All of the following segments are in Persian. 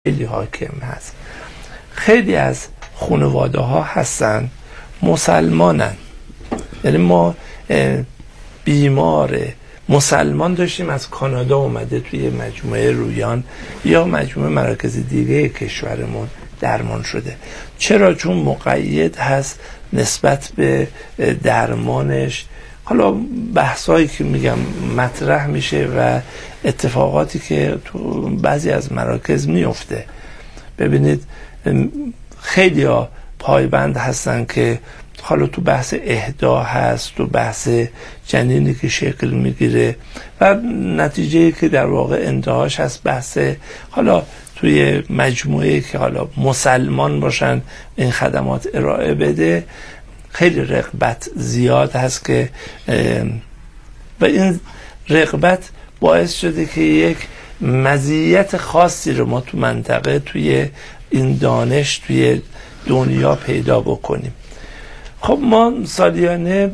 خیلی حاکم هست. خیلی از خانواده ها هستن مسلمانن، یعنی ما بیمار مسلمان داشتیم از کانادا اومده توی مجموعه رویان یا مجموعه مراکز دیگه کشورمون درمان شده. چرا؟ چون مقید هست نسبت به درمانش. حالا بحثایی که میگم مطرح میشه و اتفاقاتی که تو بعضی از مراکز میفته. ببینید خیلی ها پایبند هستن که حالا تو بحث اهدا هست، تو بحث جنینی که شکل میگیره و نتیجه که در واقع انتهاش هست بحث حالا توی مجموعه که حالا مسلمان باشن این خدمات ارائه بده. خیلی رغبت زیاد هست که و این رغبت باعث شده که یک مزیت خاصی رو ما تو منطقه توی این دانش توی دنیا پیدا بکنیم. خب ما سالیانه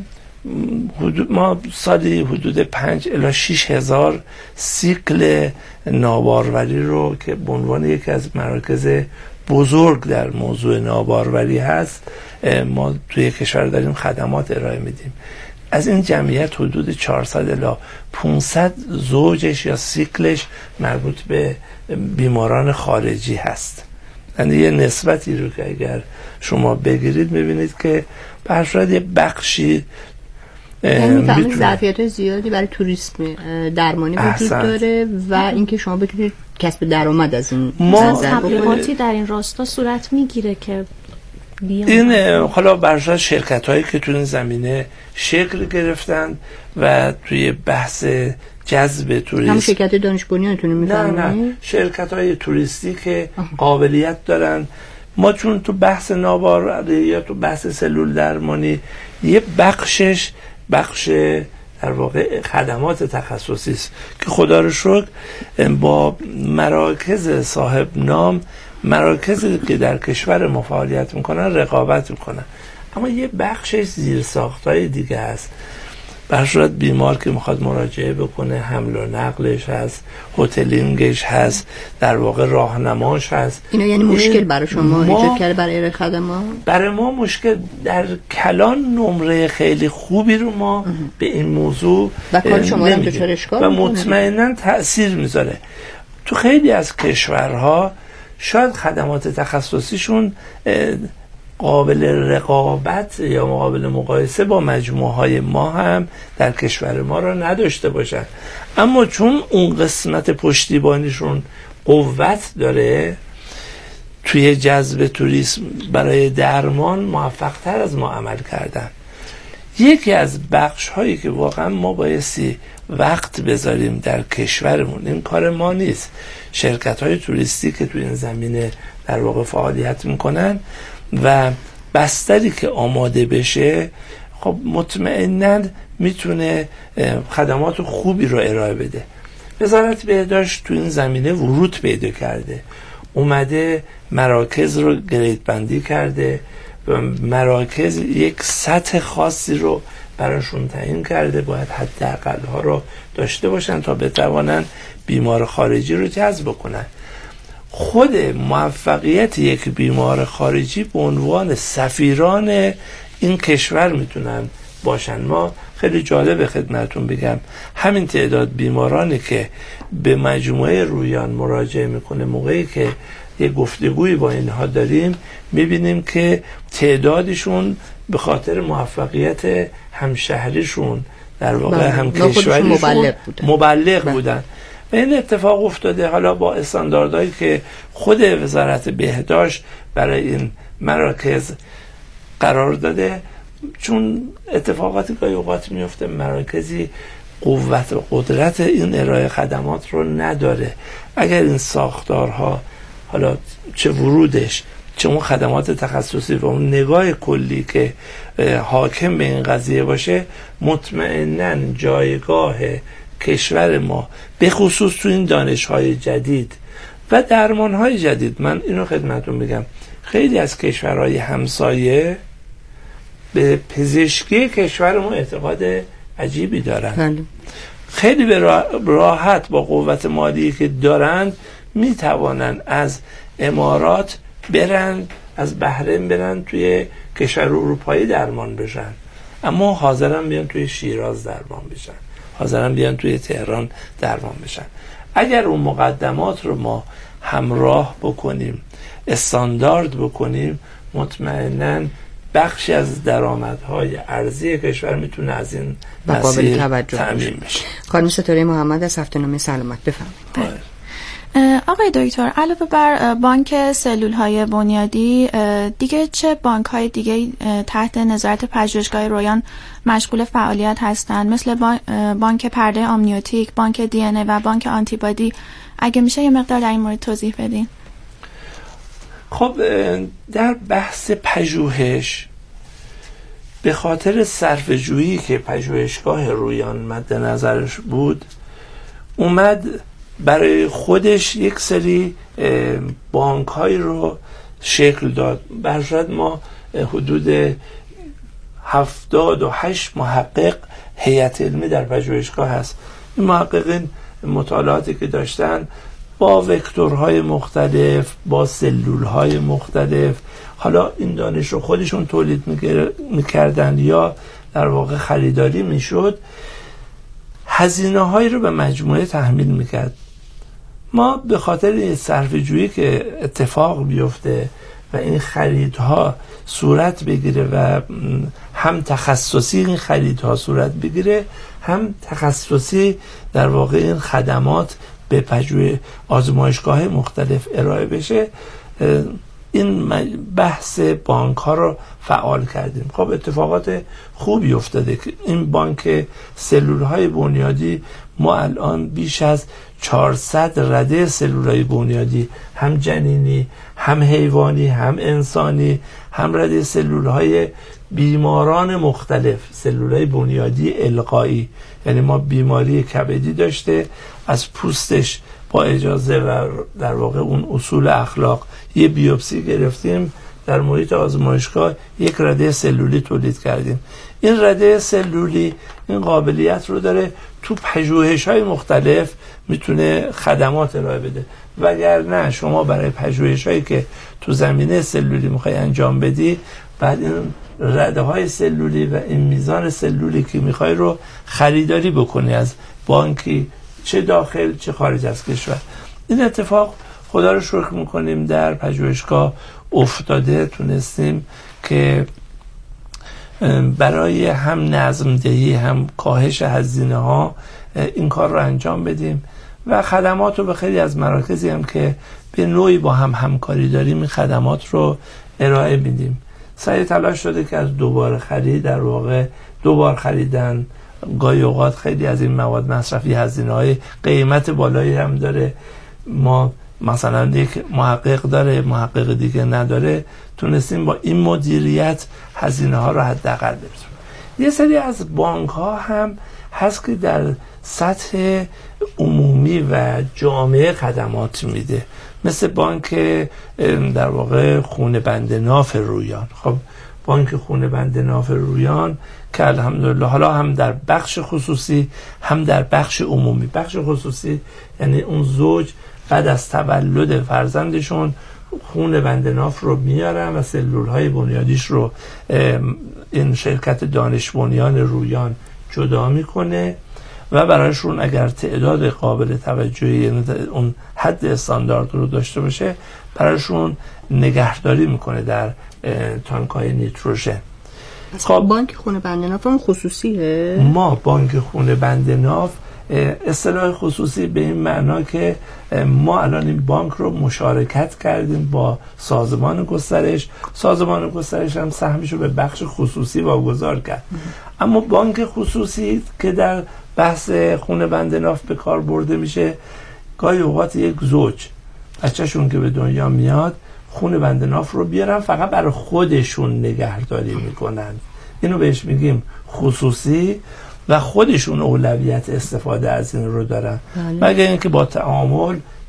سالی حدود 5 الی 6 هزار سیکل ناباروری رو که به عنوان یکی از مراکز بزرگ در موضوع ناباروری هست ما توی کشور داریم خدمات ارائه میدیم. از این جمعیت حدود 400 الی 500 زوجش یا سیکلش مربوط به بیماران خارجی هست. یعنی یه نسبتی رو که اگر شما بگیرید میبینید که برشاید یه بخشی یعنی ظرفیت زیادی برای توریسم درمانی وجود داره و اینکه شما بتونید کسب درآمد از این تبلیغاتی در این راستا صورت میگیره که این حالا برشاید شرکت هایی که تو این زمینه شکل گرفتن و توی بحث جذب توریست هم شرکت دانش بنیانتون میفرمایید؟ نه شرکت های توریستی که قابلیت دارن. ما چون تو بحث ناباروری یا تو بحث سلول درمانی یه بخشش بخش در واقع خدمات تخصصی است که خدا رو شکر با مراکز صاحب نام مراکزی که در کشور ما فعالیت میکنن رقابت میکنن، اما یه بخشش زیرساختای دیگه هست. برشاد بیمار که میخواد مراجعه بکنه حمل و نقلش هست، هتلینگش هست، در واقع راهنماش هست. اینا یعنی مشکل برای شما ایجاد کرده برای ارائه خدمات؟ برای ما مشکل در کلان نمره خیلی خوبی رو ما به این موضوع و کار شما هم دچار اشکال و مطمئنا تأثیر میذاره. تو خیلی از کشورها شاید خدمات تخصصیشون قابل رقابت یا قابل مقایسه با مجموعه های ما هم در کشور ما را نداشته باشن، اما چون اون قسمت پشتیبانیشون قوت داره توی جذب توریسم برای درمان موفق تر از ما عمل کردن. یکی از بخش هایی که واقعا ما بایستی وقت بذاریم در کشورمون، این کار ما نیست، شرکت های توریستی که توی این زمینه در واقع فعالیت میکنن و بستری که آماده بشه خب مطمئناً میتونه خدمات خوبی رو ارائه بده. وزارت بهداشت تو این زمینه ورود پیدا کرده، اومده مراکز رو گرید بندی کرده و مراکز یک سطح خاصی رو براشون تعیین کرده، باید حداقل ها رو داشته باشن تا بتوانن بیمار خارجی رو جذب کنن. خود موفقیت یک بیمار خارجی به عنوان سفیران این کشور میتونن باشن. ما خیلی جالب خدمتون بگم همین تعداد بیمارانی که به مجموعه رویان مراجعه میکنه، موقعی که یه گفتگویی با اینها داریم میبینیم که تعدادشون به خاطر موفقیت همشهریشون در واقع هم کشوریشون مبلغ بودن و این اتفاق افتاده. حالا با استانداردهایی که خود وزارت بهداشت برای این مراکز قرار داده، چون اتفاقاتی گاهی اوقات میفته مراکزی قوت و قدرت این ارائه خدمات رو نداره. اگر این ساختارها حالا چه ورودش چه اون خدمات تخصصی و اون نگاه کلی که حاکم به این قضیه باشه، مطمئناً جایگاه کشور ما به خصوص تو این دانش‌های جدید و درمان‌های جدید، من اینو خدمتتون بگم خیلی از کشورهای همسایه به پزشکی کشور ما اعتقاد عجیبی دارن. خیلی به راحت با قوت مالی که دارند میتوانن از امارات برن، از بحرین برن توی کشور اروپایی درمان بشن، اما حاضرن بیان توی شیراز درمان بشن، حاضرن بیان توی تهران درمان بشن. اگر اون مقدمات رو ما همراه بکنیم، استاندارد بکنیم، مطمئناً بخشی از درآمدهای ارزی کشور میتونه از این مسیر تامین بشه. خانم ستاره محمد از هفته‌نامه سلامت بفرمایید. آقای دکتر، علاوه بر بانک سلول‌های بنیادی، دیگه چه بانک‌های دیگه تحت نظارت پژوهشگاه رویان مشغول فعالیت هستند؟ مثل بانک پرده آمنیوتیک، بانک دی ان ای و بانک آنتیبادی. اگه میشه یه مقدار در این مورد توضیح بدین. خب در بحث پژوهش به خاطر صرفه‌جویی که پژوهشگاه رویان مد نظرش بود، اومد برای خودش یک سری بانک‌هایی رو شکل داد. برشاد ما حدود 78 محقق هیئت علمی در پژوهشگاه هست. این محققین مطالعاتی که داشتن با وکتورهای مختلف، با سلولهای مختلف، حالا این دانش رو خودشون تولید میکردن یا در واقع خریداری میشد، هزینه هایی رو به مجموعه تحمیل میکرد. ما به خاطر این صرفه جویی که اتفاق بیفته و این خریدها صورت بگیره و هم تخصصی این خریدها صورت بگیره، هم تخصصی در واقع این خدمات به آزمایشگاه مختلف ارائه بشه، این بحث بانک ها رو فعال کردیم. خب اتفاقات خوبی افتاده که این بانک سلول های بنیادی، ما الان بیش از 400 رده سلول های بنیادی، هم جنینی، هم حیوانی، هم انسانی، هم رده سلول های بیماران مختلف، سلول های بنیادی القایی، یعنی ما بیماری کبدی داشته، از پوستش با اجازه و در واقع اون اصول اخلاق یه بیوپسی گرفتیم، در محیط آزمایشگاه یک رده سلولی تولید کردیم. این رده سلولی این قابلیت رو داره تو پژوهش‌های مختلف میتونه خدمات ارائه بده، وگرنه شما برای پژوهش‌هایی که تو زمینه سلولی میخوای انجام بدی، بعد این رده‌های سلولی و این میزان سلولی که میخوای رو خریداری بکنی از بانکی، چه داخل چه خارج از کشور. این اتفاق خدا رو شکر میکنیم در پژوهشگاه افتاده، تونستیم که برای هم نظم‌دهی هم کاهش هزینه ها این کار رو انجام بدیم و خدمات رو به خیلی از مراکزی هم که به نوعی با هم همکاری داریم این خدمات رو ارائه میدیم. سعی تلاش شده که از دوباره خرید، در واقع دوبار خریدن، گاهی اوقات خیلی از این مواد مصرفی هزینه‌های قیمت بالایی هم داره. ما مثلا یک محقق داره، محقق دیگه نداره، تونستیم با این مدیریت هزینه ها رو حداقل برسونیم. یه سری از بانک ها هم هست که در سطح عمومی و جامعه خدمات میده، مثل بانک در واقع خون بند ناف رویان. خب بانک خون بند ناف رویان که الحمدلله حالا هم در بخش خصوصی هم در بخش عمومی، بخش خصوصی یعنی اون زوج بعد از تولد فرزندشون خون بند ناف رو میارن و سلول های بنیادیش رو این شرکت دانش بنیان رویان جدا میکنه و برایشون اگر تعداد قابل توجهی اون حد استاندارد رو داشته باشه برایشون نگهداری میکنه در تانک‌های نیتروژن. خب بانک خون بند ناف هم خصوصیه؟ ما بانک خون بند ناف اصطلاح خصوصی به این معنا که ما الان این بانک رو مشارکت کردیم با سازمان گسترش. سازمان گسترش هم سهمش رو به بخش خصوصی واگذار کرد. اما بانک خصوصی که در بحث خون بند ناف به کار برده میشه، گاهی اوقات یک زوج بچه‌شون که به دنیا میاد خون بند ناف رو بیارن فقط برای خودشون نگهداری میکنن، اینو بهش میگیم خصوصی و خودشون اولویت استفاده از این رو دارن، مگر اینکه با تعامل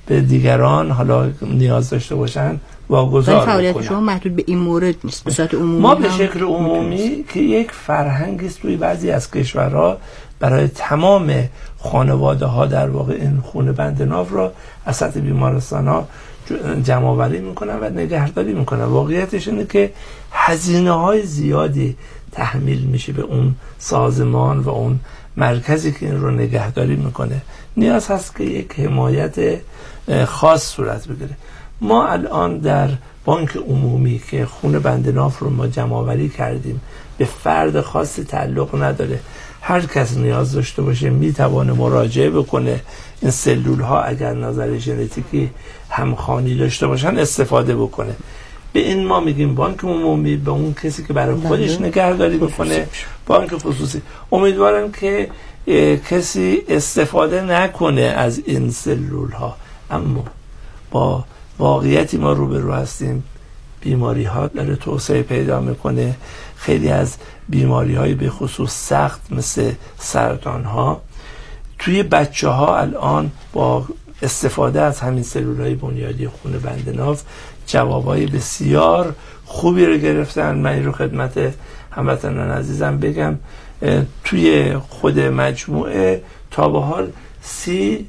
به دیگران حالا نیاز داشته باشن واگذار بکنن. فعالیت شما محدود به این مورد نیست، به صورت عمومی ما به شکل عمومی که یک فرهنگی است توی بعضی از کشورها برای تمام خانواده ها در واقع این خونه بند ناو را از سطح بیمارستان ها جمع آوری میکنن و نگهداری میکنن. واقعیتش اینه که هزینه های زیادی تحمیل میشه به اون سازمان و اون مرکزی که این رو نگهداری میکنه. نیاز هست که یک حمایت خاص صورت بگیره. ما الان در بانک عمومی که خونه بند ناو رو ما جمع آوری کردیم، به فرد خاصی تعلق نداره، هر کس نیاز داشته باشه میتونه مراجعه بکنه. این سلول ها اگر نظر ژنتیکی همخوانی داشته باشن استفاده بکنه. به این ما میگیم بانک عمومی. به اون کسی که برای خودش نگهداری بکنه بانک خصوصی. امیدوارم که کسی استفاده نکنه از این سلول ها. اما با واقعیتی ما روبرو هستیم، بیماری ها داره توسعه پیدا میکنه. خیلی از بیماری های به خصوص سخت مثل سرطان ها توی بچه ها الان با استفاده از همین سلول های بنیادی خونه بند ناو جوابای بسیار خوبی رو گرفتن. من این رو خدمت هموطنان عزیزم بگم، توی خود مجموعه تا به حال 30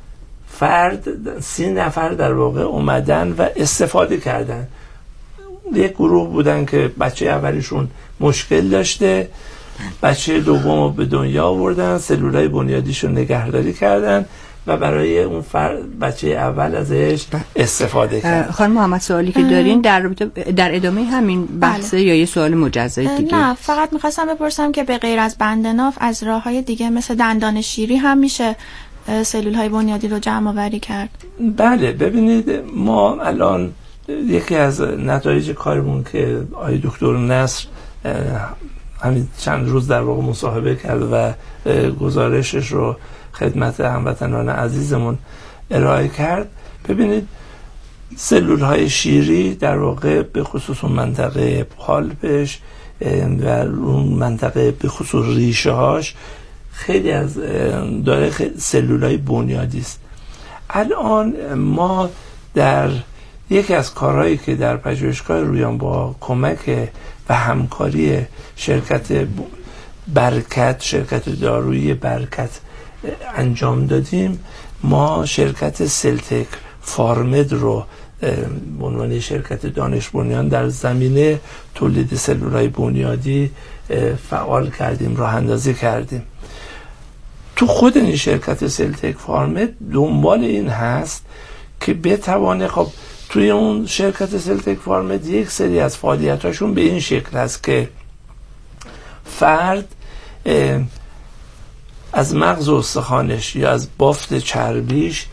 نفر در واقع اومدن و استفاده کردن. یک گروه بودن که بچه اولیشون مشکل داشته، بچه دوم رو به دنیا آوردن، سلولای بنیادیشون نگهداری کردن و برای اون بچه اول ازش استفاده کردن. خانم محمد سوالی که دارین در ادامه همین بحث یا یه سوال مجزای دیگه؟ نه، فقط میخواستم بپرسم که به غیر از بند ناو از راه‌های دیگه مثل دندان شیری هم میشه سلول‌های بنیادی رو جمع آوری کرد؟ بله، ببینید ما الان یکی از نتایج کارمون که آقای دکتر نصر همین چند روز در واقع مصاحبه کرد و گزارشش رو خدمت هموطنان عزیزمون ارائه کرد، ببینید سلول‌های شیری در واقع به خصوص اون منطقه پالپش و اون منطقه به خصوص ریشه هاش خیلی از داره سلول‌های بنیادی است. الان ما در یکی از کارهایی که در پژوهشگاه رویان با کمک و همکاری شرکت برکت، شرکت دارویی برکت انجام دادیم، ما شرکت سلتک فارمد رو به عنوان شرکت دانش بنیان در زمینه تولید سلول‌های بنیادی فعال کردیم، راه اندازی کردیم. تو خود این شرکت سلتک فارمد دنبال این هست که بتوانه، خب توی اون شرکت سلتک فارمد یک سری از فعالیتاشون به این شکل هست که فرد از مغز و استخوانش یا از بافت چربیش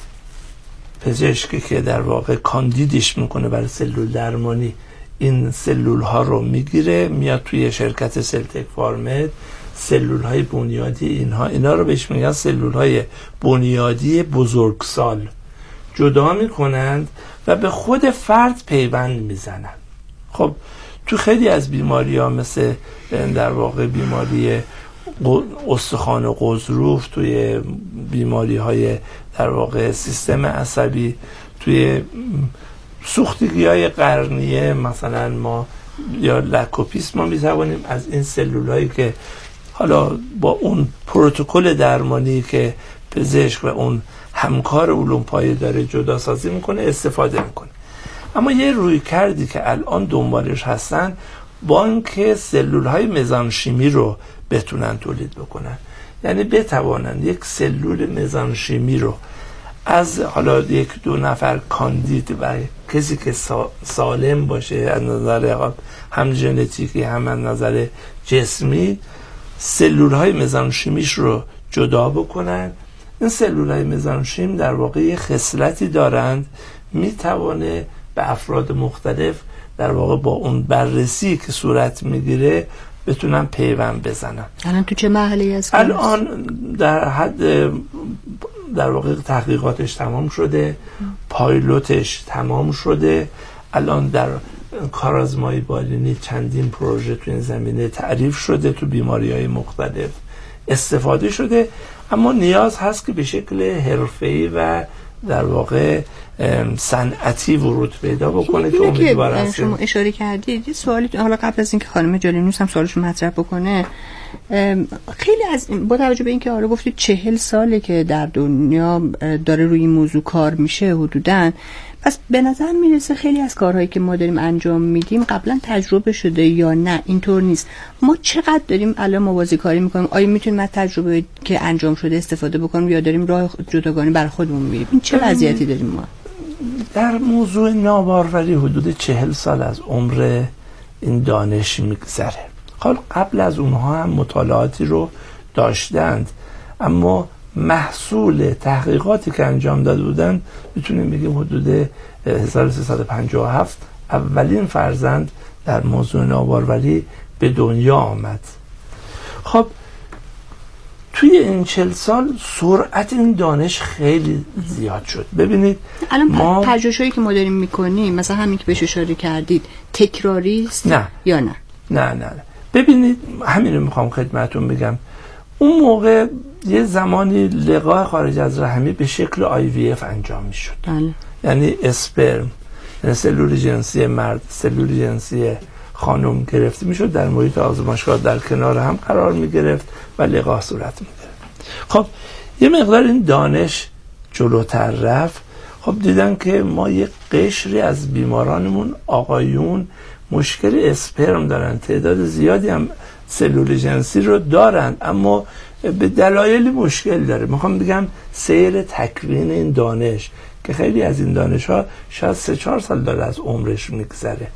پزشکی که در واقع کاندیدش میکنه برای سلول درمانی این سلول ها رو میگیره، میاد توی شرکت سلتک فارمد سلول های بنیادی اینا رو بهش میگن سلول های بنیادی بزرگسال جدا میکنند و به خود فرد پیوند میزنن. خب تو خیلی از بیماری ها مثل در واقع بیماری استخوان و غضروف، توی بیماری های در واقع سیستم عصبی، توی سوختگی های قرنیه مثلا ما یا لکوپیس، ما میتوانیم از این سلول هایی که حالا با اون پروتکل درمانی که پزشک و اون همکار علوم پایه داره جدا سازی میکنه استفاده میکنه. اما یه روی کردی که الان دنبالش هستن، بانک سلول های مزانشیمی رو بتونن تولید بکنن. یعنی بتوانن یک سلول مزانشیمی رو از حالا 1-2 نفر کاندید و کسی که سالم باشه از نظر هم ژنتیکی هم از نظر جسمی، سلول های مزانشیمیش رو جدا بکنن. این سلول های مزانشیم در واقع یه خصلتی دارند، میتوانه به افراد مختلف در واقع با اون بررسی که صورت میگیره بتونن پیوند بزنن. الان تو چه مرحله‌ای هست؟ الان در حد در واقع تحقیقاتش تمام شده، پایلوتش تمام شده، الان در کارآزمایی بالینی چندین پروژه تو این زمینه تعریف شده، تو بیماری‌های مختلف استفاده شده. اما نیاز هست که به شکل حرفه‌ای و در واقع صنعتی ورود پیدا بکنه که امیدوار هستیم. شما اشاره کردید یه سوالی حالا قبل از اینکه خانم جالینوس هم سوالشون مطرح بکنه، خیلی از با توجه به اینکه آره گفتید 40 ساله که در دنیا داره روی این موضوع کار میشه حدوداً، پس به نظر میرسه خیلی از کارهایی که ما داریم انجام میدیم قبلا تجربه شده یا نه اینطور نیست. ما چقدر داریم الان موازی کاری میکنیم؟ آیا میتونیم از تجربه که انجام شده استفاده بکنیم یا داریم راه جداگانه برای خودمون میریم؟ این چه وضعیتی داریم ما؟ در موضوع ناباروری حدود 40 سال از عمر این دانش میگذره. حالا قبل از اونها هم مطالعاتی رو داشتند، اما محصول تحقیقاتی که انجام داده بودن میتونیم بگیم حدود 1357 اولین فرزند در موضوع ناباروری به دنیا آمد. خب توی این 40 سال سرعت این دانش خیلی زیاد شد. ببینید الان پژوهش‌هایی که ما داریم میکنیم مثلا همین که بهش اشاره کردید تکراری است یا نه؟ نه. ببینید همین رو میخوام خدمتون بگم. اون موقع یه زمانی لقاح خارج از رحمی به شکل IVF انجام میشد. یعنی اسپرم، یعنی سلول جنسی مرد، سلول جنسی خانم گرفته میشد، در محیط آزمایشگاه در کنار هم قرار میگرفت و لقاح صورت میگرفت. خب یه مقدار این دانش جلوتر رفت. خب دیدن که ما یه قشری از بیمارانمون آقایون مشکل اسپرم دارن، تعداد زیادی هم سلول جنسی رو دارند، اما به دلایلی مشکل داره. میخوام بگم سیر تکوین این دانش که خیلی از این دانش ها شاید 3-4 سال داره از عمرش میگذره،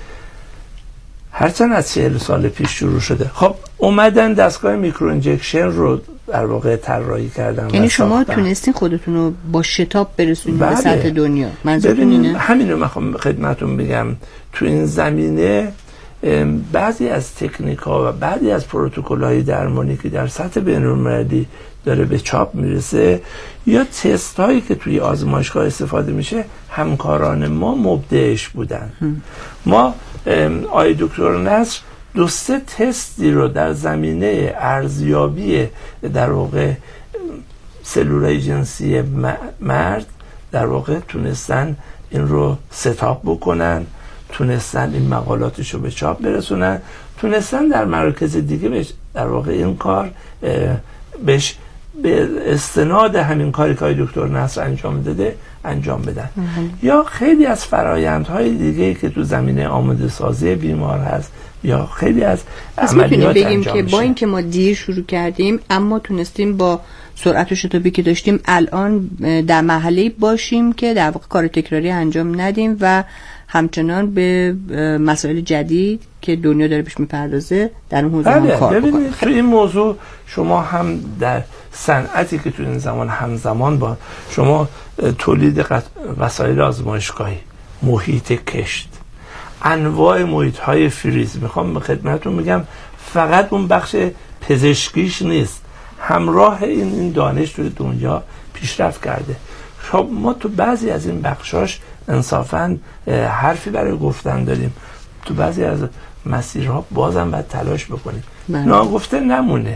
هرچند از 40 سال پیش شروع شده. خب اومدن دستگاه میکرو انجکشن رو در واقع طراحی کردن. یعنی شما تونستین خودتون رو با شتاب برسونید به سطح دنیا؟ منظورتون اینه؟ همین رو میخوام خدمتتون بگم. تو این زمینه بعضی از تکنیک‌ها و بعضی از پروتکل‌های درمانی که در سطح بین‌المللی داره به چاپ میرسه یا تست هایی که توی آزمایشگاه استفاده میشه، همکاران ما مبدعش بودن. ما آقای دکتر نصر 2-3 تستی رو در زمینه ارزیابی در واقع سلولای جنسی مرد در واقع تونستن این رو ستاپ بکنن، تونستن این مقالاتشو به چاپ برسونن، تونستن در مراکز دیگه در واقع این کار بهش به استناد همین کاری که دکتر نصر انجام داده انجام بدن. یا خیلی از فرایندهای دیگه که تو زمینه آماده سازی بیمار هست یا خیلی از عملیات بگیم انجام که میشه. با اینکه ما دیر شروع کردیم اما تونستیم با سرعت و شتابی که داشتیم الان در مرحله‌ای باشیم که در واقع کار تکراری انجام ندیم و همچنان به مسائل جدید که دنیا داره بهش میپردازه در اون حوزه کار بکنیم. تو این موضوع شما هم در صنعتی که تو این زمان همزمان با شما تولید وسایل آزمایشگاهی، محیط کشت، انواع محیط‌های فریز، میخوام به خدمتتون بگم فقط اون بخش پزشکیش نیست، همراه این دانش توی دنیا پیشرفت کرده. خب ما تو بعضی از این بخشاش انصافاً حرفی برای گفتن داریم، تو بعضی از مسیرها بازم باید تلاش بکنیم، ناگفته نمونه.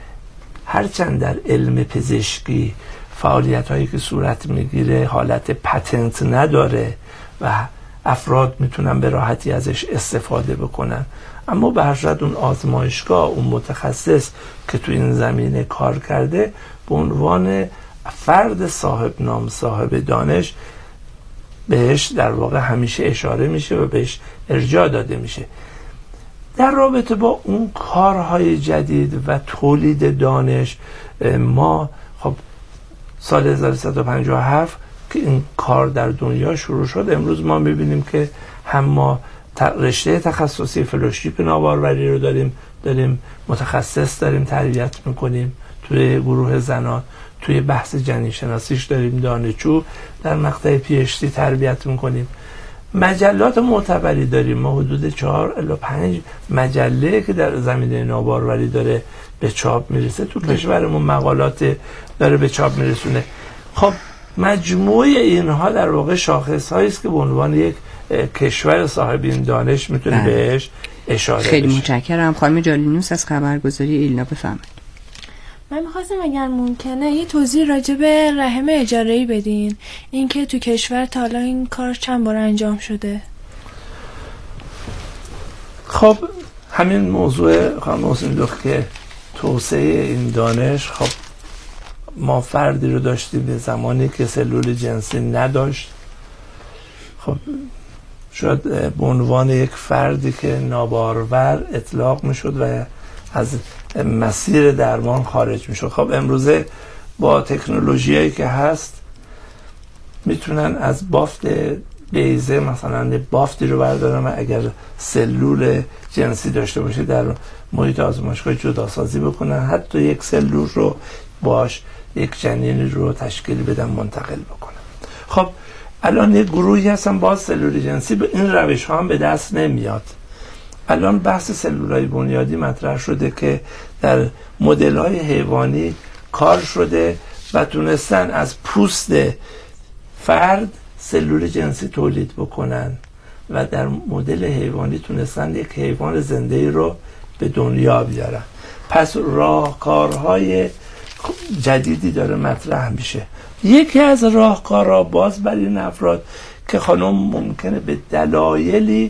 هرچند در علم پزشکی فعالیت هایی که صورت میگیره حالت پتنت نداره و افراد میتونن به راحتی ازش استفاده بکنن، اما به هر صورت اون آزمایشگاه، اون متخصص که تو این زمینه کار کرده به عنوان فرد صاحب نام، صاحب دانش، بهش در واقع همیشه اشاره میشه و بهش ارجاع داده میشه. در رابطه با اون کارهای جدید و تولید دانش، ما خب سال 1157 که این کار در دنیا شروع شد، امروز ما میبینیم که هم ما رشته تخصصی فلوشیپ ناباروری رو داریم متخصص داریم تربیت میکنیم توی گروه زنان، توی بحث جنین شناسیش داریم دانشجو در مقطع PhD تربیت میکنیم، مجلات معتبری داریم، ما حدود 4 الی 5 مجله که در زمینه ناباروری داره به چاپ میرسه تو کشورمون، مقالات داره به چاپ میرسونه. خب مجموعه اینها در واقع شاخص هایی است که به عنوان یک کشور صاحب این دانش میتونه بهش اشاره خیلی بشه. متشکرم. خانم جالینوس از خبرگزاری ایلنا، بفرمایید. من می‌خواستم اگر ممکنه یه توضیح راجع به رحم اجاره‌ای بدین، اینکه تو کشور تا حالا این کار چند بار انجام شده. خب همین موضوع خانم حسین دوست که توسعه این دانش، خب ما فردی رو داشتیم به زمانی که سلول جنسی نداشت، خب شاید به عنوان یک فردی که نابارور اطلاق میشد و از مسیر درمان خارج میشد. خب امروزه با تکنولوژیایی که هست میتونن از بافت بیضه مثلا بافتی رو بردارن و اگر سلول جنسی داشته باشه در محیط آزمایشگاه جداسازی بکنن، حتی یک سلول رو باش یک جنین رو تشکیل بدن، منتقل بکنن. خب الان یک گروهی هستن باز سلول جنسی به این روش ها هم به دست نمیاد. الان بحث سلولای بنیادی مطرح شده که در مدل های حیوانی کار شده و تونستن از پوست فرد سلول جنسی تولید بکنن و در مدل حیوانی تونستن یک حیوان زنده رو به دنیا بیارن. پس راهکارهای جدیدی داره مطرح میشه. یکی از راهکارها باز برای این افراد که خانم ممکنه به دلایلی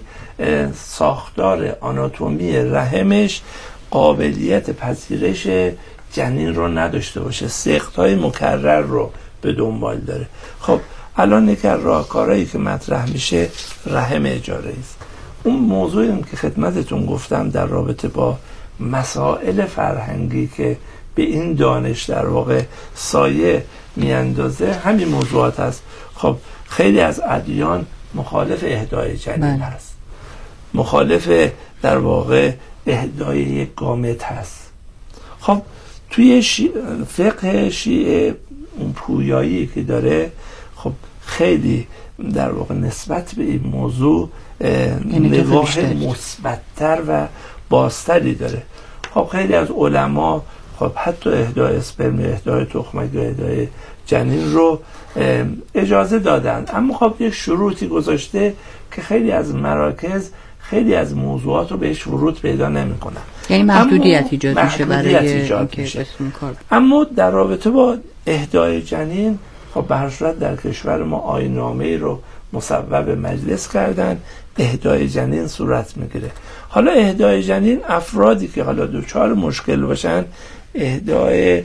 ساختار آناتومی رحمش قابلیت پذیرش جنین رو نداشته باشه، سقط‌های مکرر رو به دنبال داره. خب الان یکی از راهکارهایی که مطرح میشه رحم اجاره‌ای است. اون موضوعی که خدمتتون گفتم در رابطه با مسائل فرهنگی که به این دانش در واقع سایه میاندازه همین موضوعات هست. خب خیلی از ادیان مخالف اهدای جنین هست، مخالف در واقع اهدای یک گامت هست. خب توی فقه شیعه اون پویایی که داره، خب خیلی در واقع نسبت به این موضوع نگاه مثبت‌تر و بازتری داره. خب خیلی از علما خب حتی اهدای اسپرم، اهدای تخمک یا اهدای جنین رو اجازه دادن، اما خب یک شروطی گذاشته که خیلی از مراکز خیلی از موضوعات رو بهش ورود پیدا نمی‌کنن. یعنی محدودیت ایجاد میشه برای اما در رابطه با اهدای جنین خب به هر صورت در کشور ما آیین‌نامه‌ای رو مصوب مجلس کردن، اهدای جنین صورت میگیره. حالا اهدای جنین افرادی که حالا دچار مشکل باشن اهدای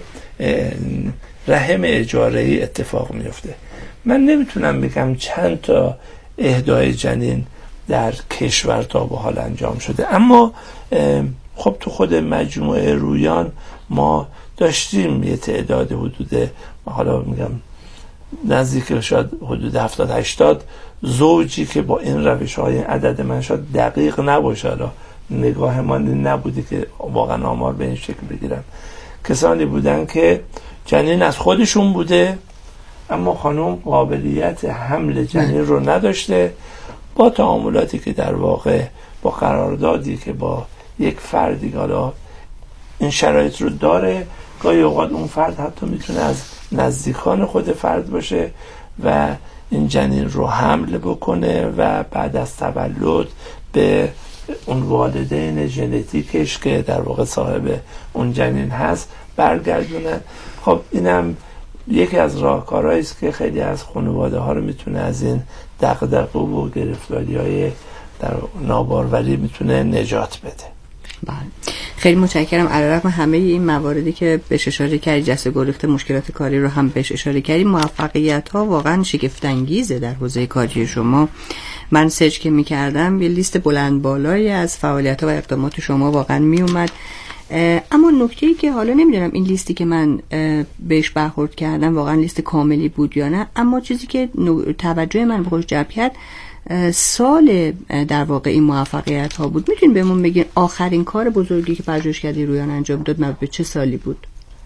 رحم اجاره‌ای اتفاق میفته. من نمیتونم بگم چند تا اهدای جنین در کشور تا به حال انجام شده، اما خب تو خود مجموعه رویان ما داشتیم یه تعداد حدود حالا میگم نزدیک شاید حدود 70-80 زوجی که با این روش های عدد من شاید دقیق نباشه، حالا نگاه من نبوده که واقعا آمار به این شکل بگیرم، کسانی بودن که جنین از خودشون بوده اما خانم قابلیت حمل جنین رو نداشته. با تعاملاتی که در واقع با قراردادی که با یک فردی حالا این شرایط رو داره، گاهی اوقات اون فرد حتی میتونه از نزدیکان خود فرد باشه و این جنین رو حمل بکنه و بعد از تولد به اون والدین ژنتیکش که در واقع صاحب اون جنین هست برگردونه. خب اینم یکی از راهکارهایی است که خیلی از خانواده ها رو میتونه از این دغدغه و گرفتاری‌های در ناباروری میتونه نجات بده. بله خیلی متشکرم. علیرغم همه این مواردی که بهش اشاره کردی، جسته گریخته مشکلات کاری رو هم بهش اشاره کردی، موفقیت‌ها واقعا شگفت انگیزه در حوزه کاری شما. من سرچ که می‌کردم یه لیست بلند بالایی از فعالیت‌ها و اقدامات شما واقعا میومد. اما نکته‌ای که حالا نمیدونم این لیستی که من بهش برخورد کردم واقعا لیست کاملی بود یا نه، اما چیزی که توجه من به خودش جلب کرد سال در واقع این موفقیت ها بود. میتونید بهمون بگین آخرین کار بزرگی که پژوهشکده رویان انجام داد به چه سالی بود؟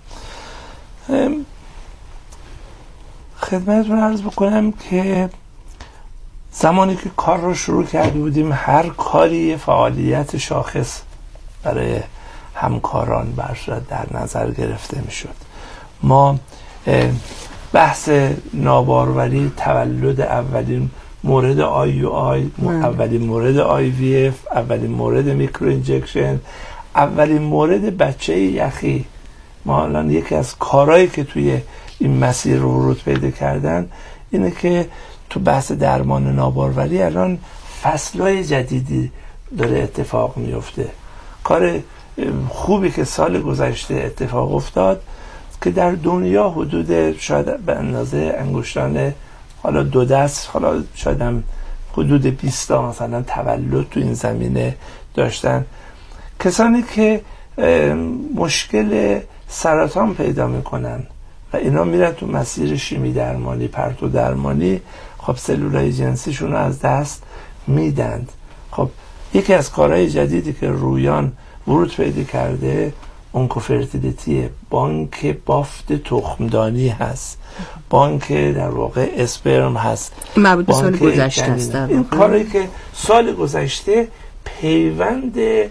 خدمتتون عرض بکنم که زمانی که کار رو شروع کرده بودیم هر کاری فعالیت شاخص برای همکاران برصورت در نظر گرفته میشد. ما بحث ناباروری، تولد اولین مورد IUI، اولین مورد IVF، اولین مورد میکرو اینجکشن، اولین مورد بچه یخی ما الان یکی از کارهایی که توی این مسیر رو ورود پیدا کردن اینه که تو بحث درمان ناباروری الان فصلهای جدیدی داره اتفاق میفته. کار خوبی که سال گذشته اتفاق افتاد که در دنیا حدود شاید به اندازه انگشتان حالا 2 دست، حالا شاید هم حدود 20 تا مثلا تولد تو این زمینه داشتن، کسانی که مشکل سرطان پیدا میکنن و اینا میرن تو مسیر شیمی درمانی، پرتو درمانی، خب سلولای جنسیشون رو از دست میدند. خب یکی از کارهای جدیدی که رویان ورود پیدا کرده اونکوفرتیلیتی، بانک بافت تخمدانی هست، بانک در واقع اسپرم هست، مربوط به سال گذشته است. این کاری که سال گذشته پیوند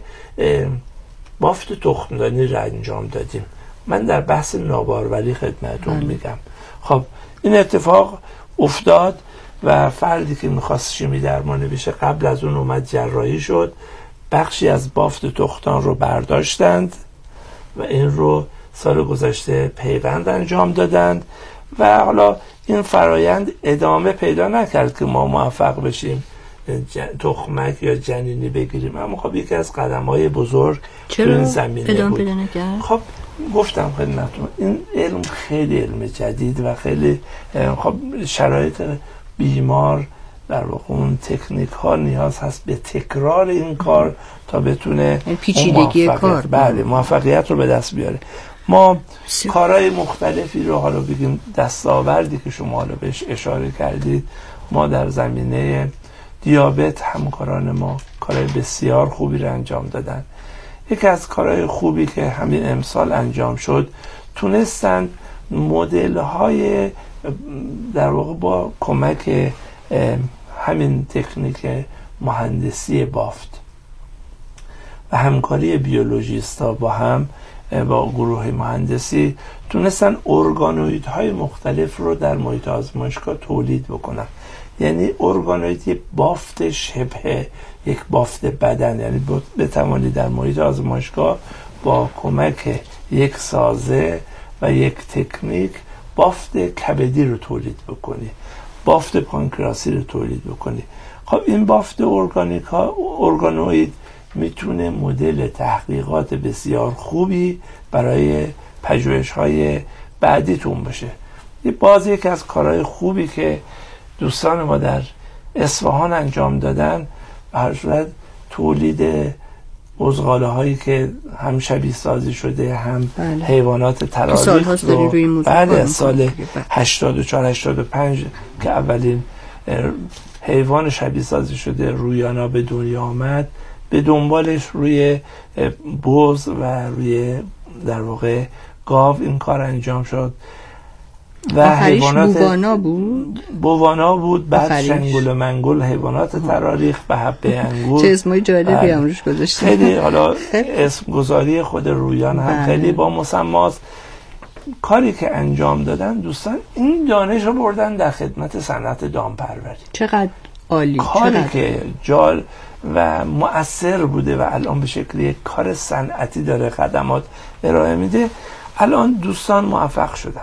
بافت تخمدانی را انجام دادیم. من در بحث ناباروری خدمتتون میگم. خب این اتفاق افتاد و فردی که میخواست شیمی درمانی بشه قبل از اون اومد جراحی شد، بخشی از بافت تخمدان رو برداشتند و این رو سال گذشته پیوند انجام دادند و حالا این فرایند ادامه پیدا نکرد که ما موفق بشیم تخمک یا جنینی بگیریم، اما خب یکی از قدم‌های بزرگ تو این زمینه بود. خب گفتم خدمتتون این علم خیلی علم جدید و خیلی خب شرایط بیمار در واقع اون تکنیک ها نیاز هست به تکرار این کار تا بتونه پیچیدگی کار موفقیت رو به دست بیاره. ما کارهای مختلفی رو حالا بگیم دستاوردی که شما حالا بهش اشاره کردید، ما در زمینه دیابت همکاران ما کارهای بسیار خوبی رو انجام دادن. یکی از کارهای خوبی که همین امسال انجام شد، تونستن مدل های در واقع با کمک همین تکنیک مهندسی بافت و همکاری بیولوژیستا با هم با گروه مهندسی تونستن ارگانویدهای مختلف رو در محیط آزمایشگاه تولید بکنن. یعنی ارگانوید بافت شبه یک بافت بدن، یعنی بتوانید در محیط آزمایشگاه با کمک یک سازه و یک تکنیک بافت کبدی رو تولید بکنی، بافت پانکراسی رو تولید بکنی. خب این بافت ارگانوید میتونه مدل تحقیقات بسیار خوبی برای پژوهش‌های بعدیتون باشه. یکی از کارهای خوبی که دوستان ما در اصفهان انجام دادن به هر صورت تولید بزغاله هایی که هم شبیه سازی شده هم حیوانات تراریخ رو بعد از سال 84-85 که اولین حیوان شبیه سازی شده رویانا به دنیا آمد، به دنبالش روی بز و روی در واقع گاو این کار انجام شد و حیوانات بوانا بود بعد شنگول منگول حیوانات تراریخ به حبه انگور چه اسمای جالبی هم روش گذاشتن. خیلی حالا اسم گذاری خود رویان هم خیلی با مسماست. کاری که انجام دادن دوستان این دانش رو بردن در خدمت صنعت دامپروری. چقدر عالی، کاری که جال و مؤثر بوده و الان به شکل یک کار صنعتی داره خدمات ارائه میده. الان دوستان موفق شدن.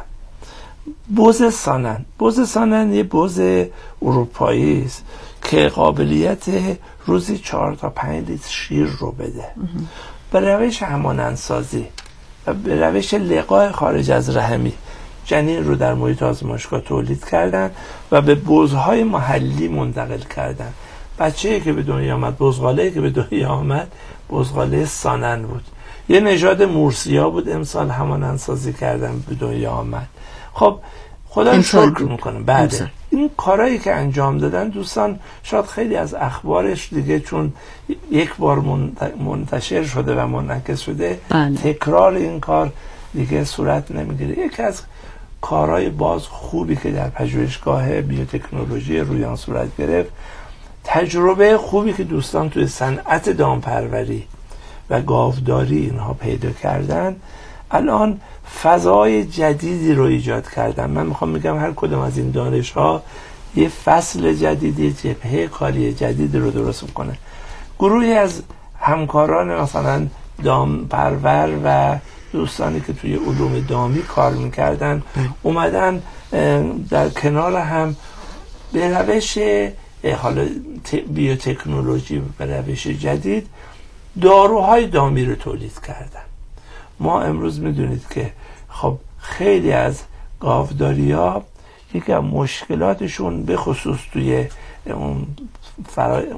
بز سانن یه بز اروپایی است که قابلیت روزی 4 تا 5 لیتر شیر رو بده. به روش همانندسازی و به روش لقاح خارج از رحمی جنین رو در محیط آزمایشگاه تولید کردن و به بزهای محلی منتقل کردن. بچه‌ای که به دنیا آمد، بزغاله‌ای که به دنیا آمد، بزغاله سانن بود. یه نژاد مورسیا بود، امسال همانندسازی کردن به دنیا آمد. خب خدا رو شکر میکنم. بعد این کارهایی که انجام دادن دوستان، شاید خیلی از اخبارش دیگه چون یک بار منتشر شده و منعکس شده تکرار این کار دیگه صورت نمیگیره. یکی از کارهای باز خوبی که در پژوهشگاه بیوتکنولوژی رویان صورت گرفت، تجربه خوبی که دوستان توی صنعت دامپروری و گاوداری اینها پیدا کردن، الان فضای جدیدی رو ایجاد کردن. من میخوام میگم هر کدوم از این دانش ها یه فصل جدیدی، جبهه کاری جدیدی رو درست میکنه. گروهی از همکاران مثلا دام پرور و دوستانی که توی علوم دامی کار میکردن اومدن در کنار هم به روش حالا بیوتکنولوژی، به روش جدید داروهای دامی رو تولید کردن. ما امروز میدونید که خب خیلی از گاوداری‌ها یکی از مشکلاتشون به خصوص توی اون